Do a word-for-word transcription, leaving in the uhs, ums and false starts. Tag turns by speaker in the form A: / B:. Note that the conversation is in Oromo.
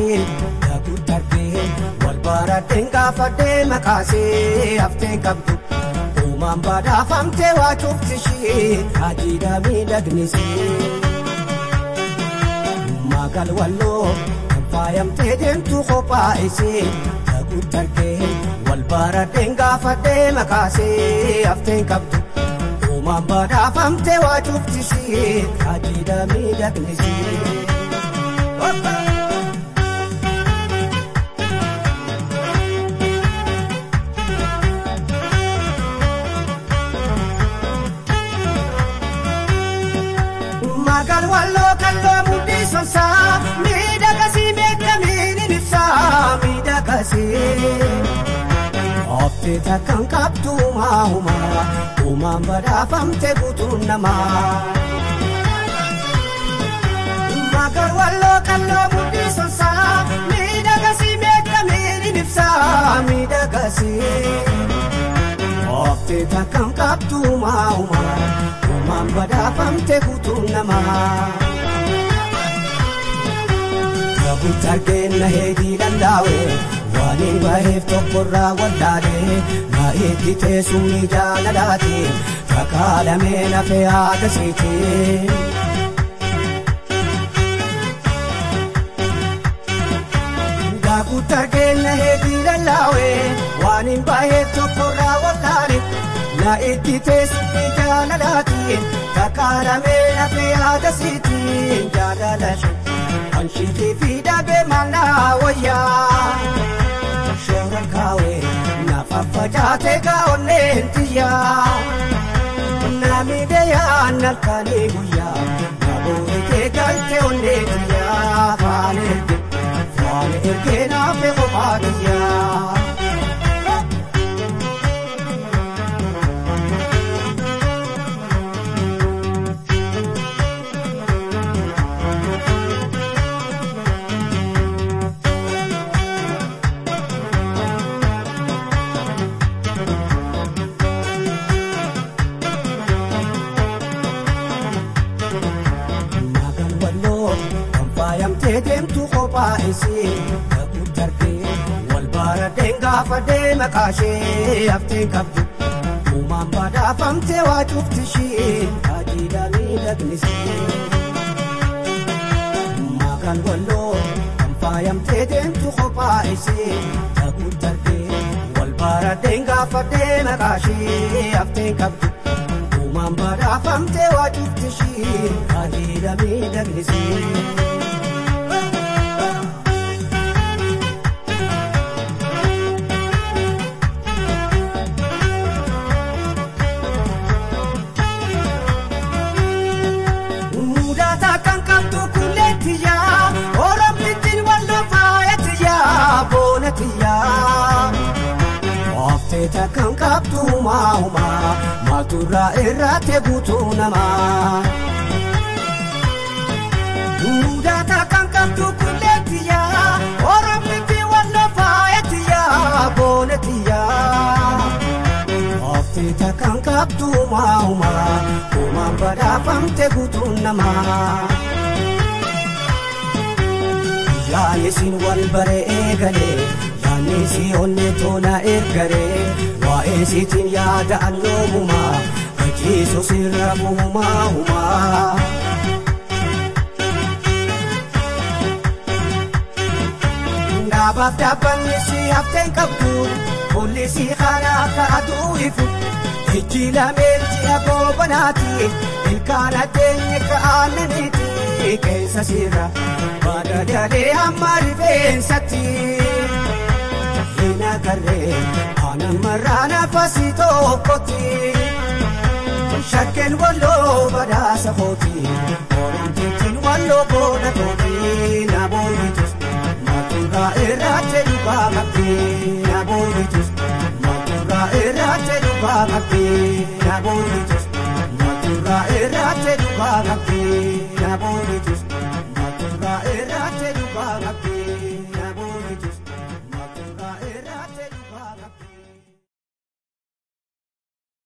A: maqaashee daakuu darbee wal baradheen gaafadhee maqaasee haftee qabdu uumaan badhaafamtee waa cuftishee haajiidhaa miidhagnisee magal walloo kan faayamtee deemtu kophaa isee daakuu darbee wal baradheen gaafadhee maqaasee haftee qabdu uumaan badhaafamtee waa cuftishee haajiidhaa miidhagnisee. Magal walloo kalloo mudhii sonsaa miidhagasii beekamiin ibsaa miidhagasii oftee takkaan qabdu uumaa uumaa uumaan badhaafamte guutuun namaa. Magal walloo kalloo mudhii sonsaa miidhagasii beekamiin ibsaa miidhagasii oftee takkaan qabdu uumaa uumaa uumaan badhaafamte guutuun namaa. Daakuu darbeen na heedii danda'ee waan hin baheef tokkorraa wallaalee na eeggitee summii jaalalaatii fakkaadhamee lafee agarsiitee. Daakuu darbeen na heedii danda'ee waan hin baheef tokkorraa wallaalee na eeggitee summii jaalalaatii fakkaadhamee lafee agarsiitee jaalalashee. Anshiitii fi dhaabee maalaa wayyaa shoora kaawee nafa facaatee gaa'onneen tiyyaa namidee yaan halkanii guyyaa nabootee galtee onnee tiyyaa faana erge faana ergee naafee kophaa tiyyaa. Faayamtee deemtu kophaa isee daakuu darbee wal baradheen gaafadhee maqaashee haftee qabdu uumaan badhaafamtee waa cuftishee haajiidhaa miidhagnisee. Magal walloo kan faayamtee deemtu kophaa isee daakuu darbee wal baradheen gaafadhee maqaashee haftee qabdu uumaan badhaafamtee waa cuftishee haajiidhaa miidhagnisee. Oftee takkaan qabdu uumaa uumaa maalturraa irraatee guutuu namaa. Muudaa takkaan qabdu kulleetiyyaa oromnitti walloo faayatiyyaa boonetiyyaa. Oftee takkaan qabdu uumaa uumaa uumaan badhaafamte guutuu namaa. Yaanisiin wal baree eegalee yaanisi onnee tola ergaree waa'ee siitiin yaada annoomumaa kajiisu sirra buumaa humaa. Dhaabaaf dhaabbanni si hafteen qabdu kulli si kana akka aduu ifu ijji lameen ji'a goobanaati ilkaan addeenye ka'aananiiti keessa sirra. Badadalee amma rifeensatti hin agarree aannan marraa nafasii tokkotti shakkeen walloo badhaasa kooti oolantittiin walloo booda kooti na booritus maalturraa irraatee dhugaa qabdee na booritus maalturraa irraatee dhugaa qabdee na booritus maalturraa irraatee dhugaa qabdee na booritus.